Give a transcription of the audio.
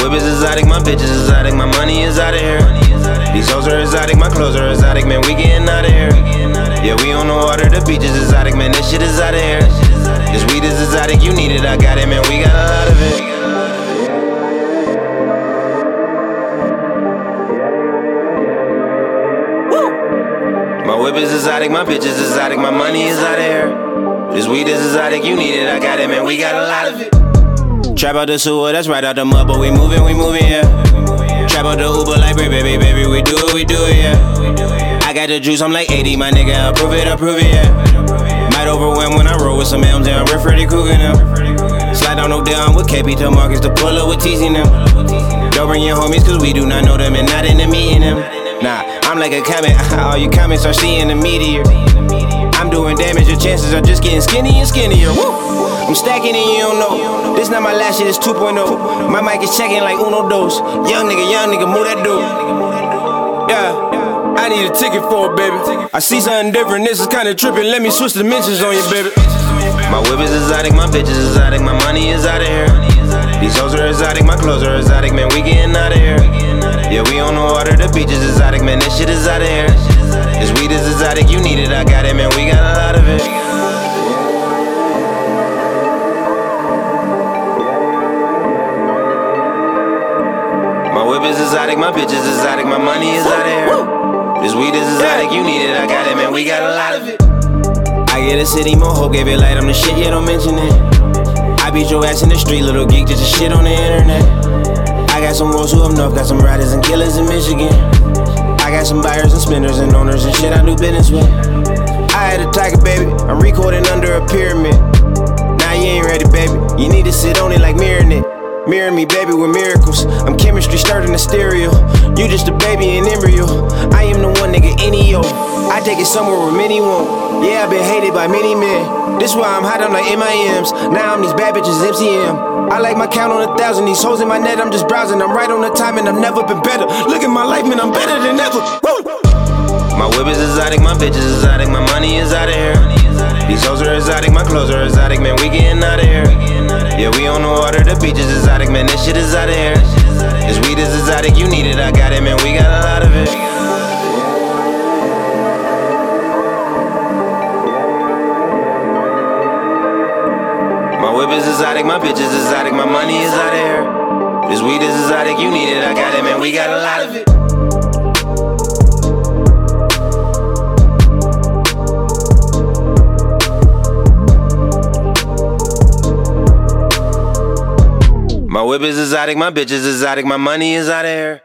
whip is exotic, my bitch is exotic, my money is out of here. These hoes are exotic, my clothes are exotic, man, we getting out of here. Yeah, we on the water, the beach is exotic, man, this shit is out of here. This weed is exotic, you need it, I got it, man, we got a lot of it. My whip is exotic, my bitch is exotic, my money is out of here. This weed is exotic, you need it, I got it, man, we got a lot of it. Trap out the sewer, that's right out the mud, but we moving, yeah. Trap out the Uber like baby, we do it, yeah. I got the juice, I'm like 80, my nigga, I'll prove it, yeah. Might overwhelm when I roll with some M's, and I'm real Freddy Krueger now. Slide down no down with KP to Marcus to pull up with teasing them. Don't bring your homies, cause we do not know them and not in the meeting them. Nah, I'm like a comet, all you comments are seeing the meteor. I'm doing damage, your chances are just getting skinny and skinnier. Woo! I'm stacking and you don't know. This not my last shit, it's 2.0. My mic is checking like uno dos. Young nigga, move that dude. Yeah, I need a ticket for it, baby. I see something different, this is kinda tripping. Let me switch dimensions on you, baby. My whip is exotic, my bitch is exotic, my money is out of here. These hoes are exotic, my clothes are exotic, man, we getting out of here. Yeah, we on the water, the beach is exotic, man, this shit is out of here. This weed is exotic, you need it, I got it, man, we got a lot of it. My whip is exotic, my bitch is exotic, my money is out of here. This weed is exotic, you need it, I got it, man, we got a lot of it. I get a city, more hope, gave it light, I'm the shit, yeah, don't mention it. I beat your ass in the street, little geek, just a shit on the internet. I got some wolves who up north, got some riders and killers in Michigan. I got some buyers and spenders and owners and shit I do business with. I had a tiger, baby, I'm recording under a pyramid. Nah, you ain't ready, baby, you need to sit on it like mirroring it. Mirror me, baby, with miracles. I'm chemistry stirred in the stereo. You just a baby in embryo. I am the one, nigga, any yo. I take it somewhere where many won't. Yeah, I've been hated by many men. This why I'm hot, I'm like MIMs. Now I'm these bad bitches, MCM. I like my count on 1,000. These hoes in my net, I'm just browsing. I'm right on the time and I've never been better. Look at my life, man, I'm better than ever. My whip is exotic, my bitch is exotic, my money is out of here. These hoes are exotic, my clothes are exotic, man, we getting out of here. Yeah, we on the water, the beach is exotic, man, this shit is out of here. This weed is exotic, you need it, I got it, man, we got a lot of it. My whip is exotic, my bitch is exotic, my money is out of here. This weed is exotic, you need it, I got it, man, we got a lot of it. My whip is exotic, my bitch is exotic, my money is out of here.